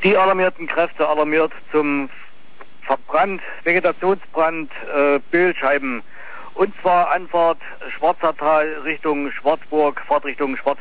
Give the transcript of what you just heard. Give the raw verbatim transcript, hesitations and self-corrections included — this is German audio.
Die alarmierten Kräfte alarmiert zum Verbrand, Vegetationsbrand, äh, Bildscheiben. Und zwar Anfahrt Schwarzertal Richtung Schwarzburg, Fahrtrichtung Schwarzburg.